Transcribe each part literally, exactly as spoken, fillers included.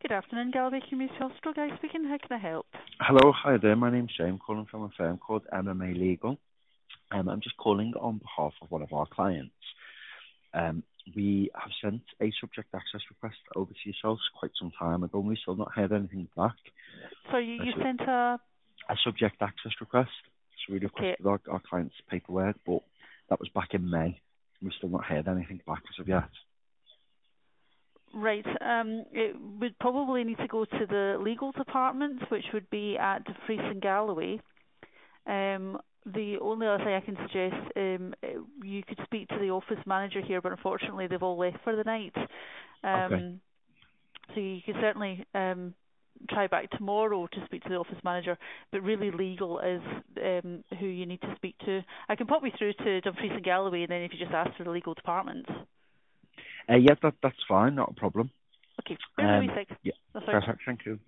Good afternoon, Galloway Community Hospital. Guy speaking. How can I help? Hello, hi there. My name's Jay. I'm calling from a firm called M M A Legal. Um, I'm just calling on behalf of one of our clients. Um, we have sent a subject access request over to yourselves quite some time ago, and we still not heard anything back. So you, you a, sent a... a subject access request. So we requested Okay. our, our client's paperwork, but that was back in May. We've still not heard anything back as of yet. Right. Um, it would probably need to go to the legal department, which would be at Fries and Galloway. Um, the only other thing I can suggest, um, you could speak to the office manager here, but unfortunately they've all left for the night. Um, Okay. So you could certainly um, try back tomorrow to speak to the office manager, but really legal is um, who you need to speak to. I can pop you through to Dumfries and Galloway, and then if you just ask for the legal department. Uh, yeah, that, that's fine. Not a problem. Okay, bear with me Um, a sec. yeah, That's right. perfect. Thank you.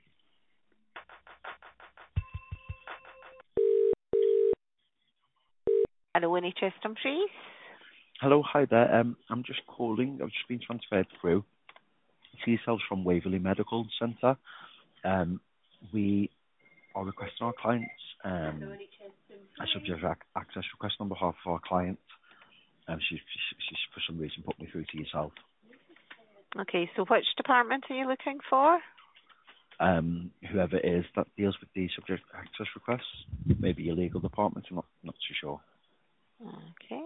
Hello, N H S Dumfries. Hello, hi there. Um, I'm just calling. I've just been transferred through to yourselves from Waverley Medical Centre. Um, we are requesting our clients um, a subject ac- access request on behalf of our client. Um, she's, she's, she's for some reason put me through to yourself. Okay, so which department are you looking for? Um, whoever it is that deals with the subject access requests, maybe your legal department. I'm not not too sure. Okay.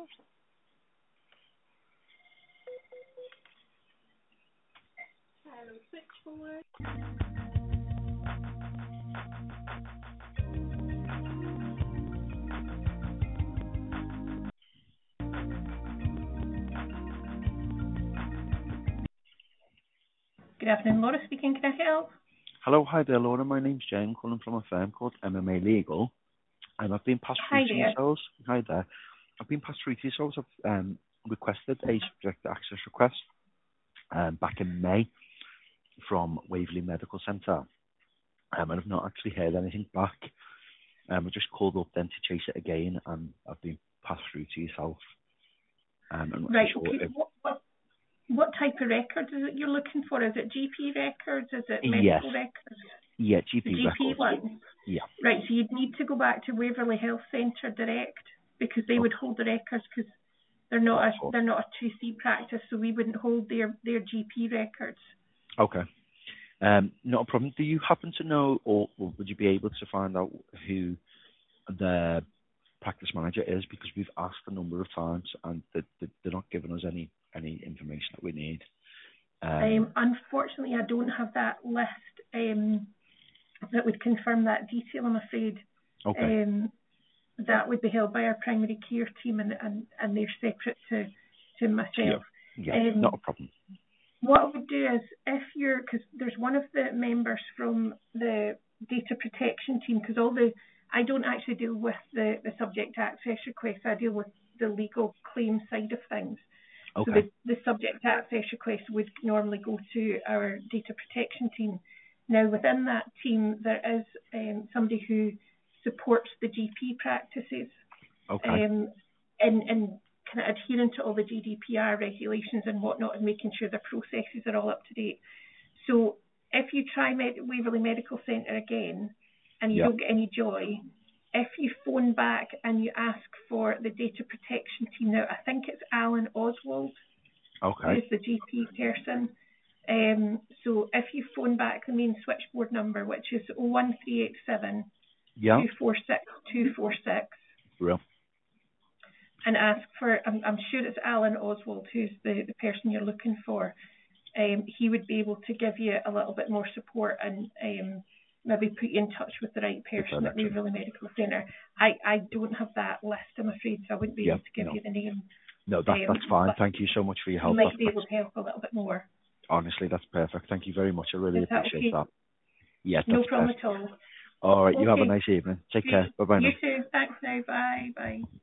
Good afternoon, Laura speaking. Can I help? Hello, hi there, Laura. My name's Jay. I'm calling from a firm called M M A Legal, and I've been passed through Hi to there. yourselves. Hi there. I've been passed through to yourselves. I've um, requested a subject access request um, back in May from Waverley Medical Centre, um, and I've not actually heard anything back. Um, I just called up then to chase it again, and I've been passed through to yourself. Um, I'm not Right, too sure okay. if... What, what, what type of records is it you're looking for? Is it G P records? Is it Yes. medical records? Yeah, G P The G P records. ones? Yeah. Right, so you'd need to go back to Waverley Health Centre direct because they Okay. would hold the records because they're not a, Cool. they're not a two C practice, so we wouldn't hold their, their G P records. Okay. Um, not a problem. Do you happen to know, or, or would you be able to find out who the practice manager is? Because we've asked a number of times, and they, they, they're not giving us any any information that we need. Um, Um, unfortunately, I don't have that list um, that would confirm that detail, I'm afraid. okay. Um, that would be held by our primary care team, and, and, and they're separate to, to Yeah. myself. Yeah. Um, Not a problem. what I would do is, if you're, because there's one of the members from the data protection team, because all the, I don't actually deal with the, the subject access requests, I deal with the legal claim side of things. Okay. So the, the subject access request would normally go to our data protection team. Now, within that team, there is um, somebody who supports the G P practices Okay. um, in, in kind of adhering to all the G D P R regulations and whatnot, and making sure the processes are all up to date. So if you try Med- Waverley Medical Centre again and you Yep. don't get any joy, if you phone back and you ask for the data protection team, now I think it's Alan Oswald, Okay. who's the G P person. Um, so if you phone back the main switchboard number, which is oh one three eight seven, Yeah. two four six, two four six, Real. and ask for, I'm, I'm sure it's Alan Oswald who's the, the person you're looking for, um, he would be able to give you a little bit more support and um, maybe put you in touch with the right person at Waverley Medical Centre. I, I don't have that list, I'm afraid, so I wouldn't be Yeah. able to give No. you the name. No, that, Um, that's fine. Thank you so much for your he help. might That, be that's, able to help a little bit more. honestly, that's perfect. Thank you very much. I really Is that appreciate okay? that. Yeah, that's No problem perfect. at all. All right. You have a Okay. nice evening. Take care. Bye bye now. You too. Thanks now. Bye. Bye.